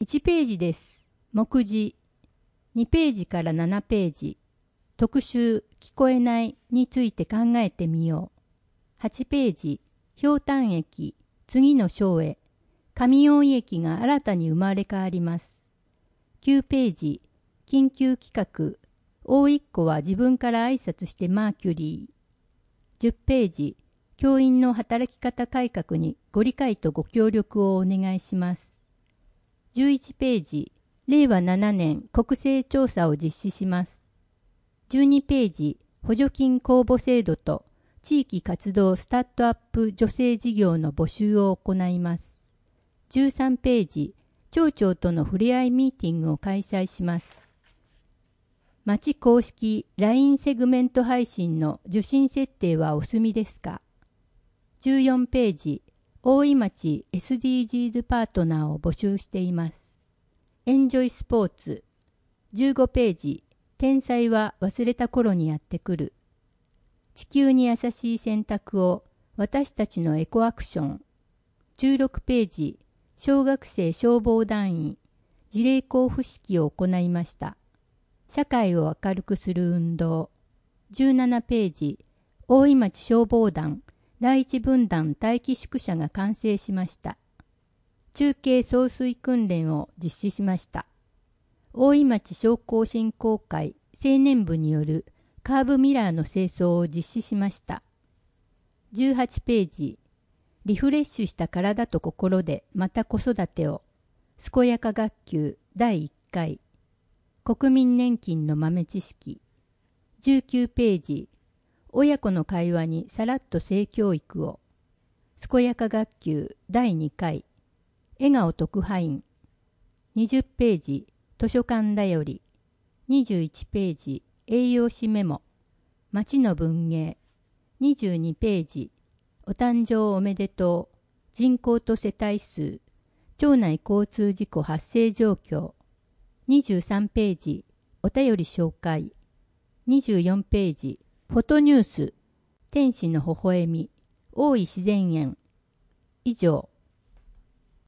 1ページです。目次。2ページから7ページ。特集聞こえないについて考えてみよう。8ページ。ひょうたん駅。次の章へ。上大井駅が新たに生まれ変わります。9ページ。緊急企画。大一個は自分から挨拶してマーキュリー。10ページ。教員の働き方改革にご理解とご協力をお願いします。11ページ。令和7年国勢調査を実施します。12ページ。補助金公募制度と地域活動スタートアップ助成事業の募集を行います。13ページ。町長との触れ合いミーティングを開催します。町公式 LINE セグメント配信の受信設定はお済みですか？ 14 ページ。大井町 SDGs パートナーを募集しています。エンジョイスポーツ。15ページ。天才は忘れた頃にやってくる。地球に優しい選択を私たちのエコアクション。16ページ。小学生消防団員。辞令交付式を行いました。社会を明るくする運動。17ページ。大井町消防団第一分団待機宿舎が完成しました。中継送水訓練を実施しました。大井町商工振興会青年部によるカーブミラーの清掃を実施しました。18ページ。リフレッシュした体と心でまた子育てを。健やか学級第1回。国民年金の豆知識。19ページ。親子の会話にさらっと性教育を。健やか学級第2回。笑顔特派員。20ページ。図書館だより。21ページ。栄養士メモ。町の文芸。22ページ。お誕生おめでとう。人口と世帯数。町内交通事故発生状況。23ページ。お便り紹介。24ページ。フォトニュース。天使の微笑み。大井自然園。以上。